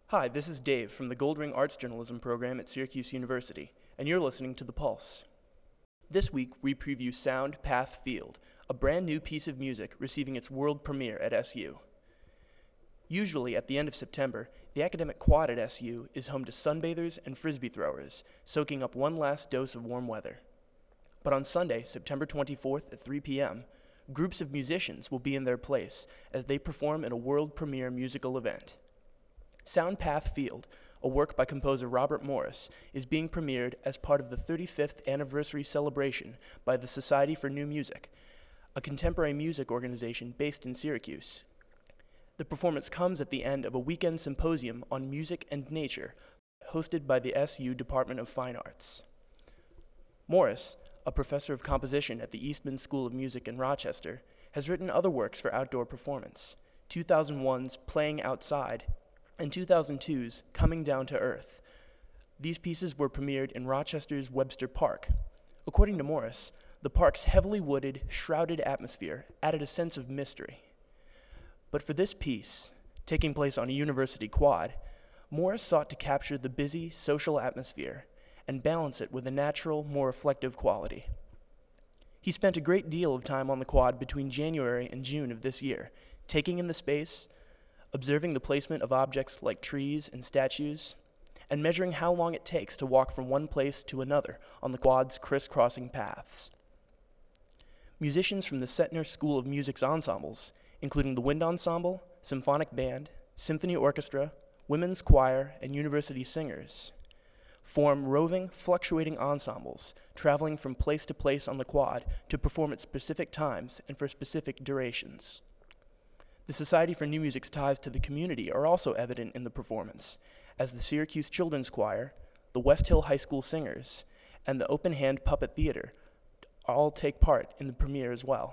Hi, this is Dave from the Goldring Arts Journalism program at Syracuse University, and you're listening to The Pulse. This week, we preview Sound Path Field, a brand new piece of music receiving its world premiere at SU. Usually, at the end of September, the academic quad at SU is home to sunbathers and frisbee throwers, soaking up one last dose of warm weather. But on Sunday, September 24th at 3 p.m., groups of musicians will be in their place as they perform in a world premiere musical event. Sound Path Field, a work by composer Robert Morris, is being premiered as part of the 35th anniversary celebration by the Society for New Music, a contemporary music organization based in Syracuse. The performance comes at the end of a weekend symposium on music and nature, hosted by the SU Department of Fine Arts. Morris, a professor of composition at the Eastman School of Music in Rochester, has written other works for outdoor performance, 2001's Playing Outside and 2002's Coming Down to Earth. These pieces were premiered in Rochester's Webster Park. According to Morris, the park's heavily wooded, shrouded atmosphere added a sense of mystery. But for this piece, taking place on a university quad, Morris sought to capture the busy social atmosphere and balance it with a natural, more reflective quality. He spent a great deal of time on the quad between January and June of this year, taking in the space, observing the placement of objects like trees and statues, and measuring how long it takes to walk from one place to another on the quad's crisscrossing paths. Musicians from the Setner School of Music's ensembles, including the Wind Ensemble, Symphonic Band, Symphony Orchestra, Women's Choir, and University Singers, form roving, fluctuating ensembles, traveling from place to place on the quad to perform at specific times and for specific durations. The Society for New Music's ties to the community are also evident in the performance, as the Syracuse Children's Choir, the West Hill High School Singers, and the Open Hand Puppet Theater all take part in the premiere as well.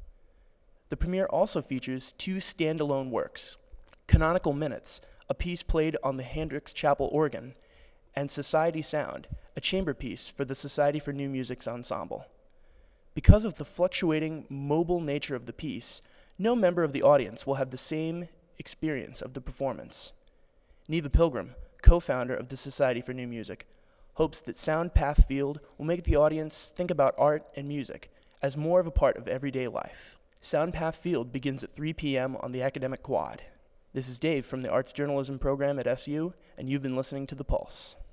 The premiere also features two standalone works, Canonical Minutes, a piece played on the Hendricks Chapel organ, and Society Sound, a chamber piece for the Society for New Music's ensemble. Because of the fluctuating, mobile nature of the piece, no member of the audience will have the same experience of the performance. Neva Pilgrim, co-founder of the Society for New Music, hopes that Sound Path Field will make the audience think about art and music as more of a part of everyday life. Sound Path Field begins at 3 p.m. on the academic quad. This is Dave from the Arts Journalism program at SU, and you've been listening to The Pulse.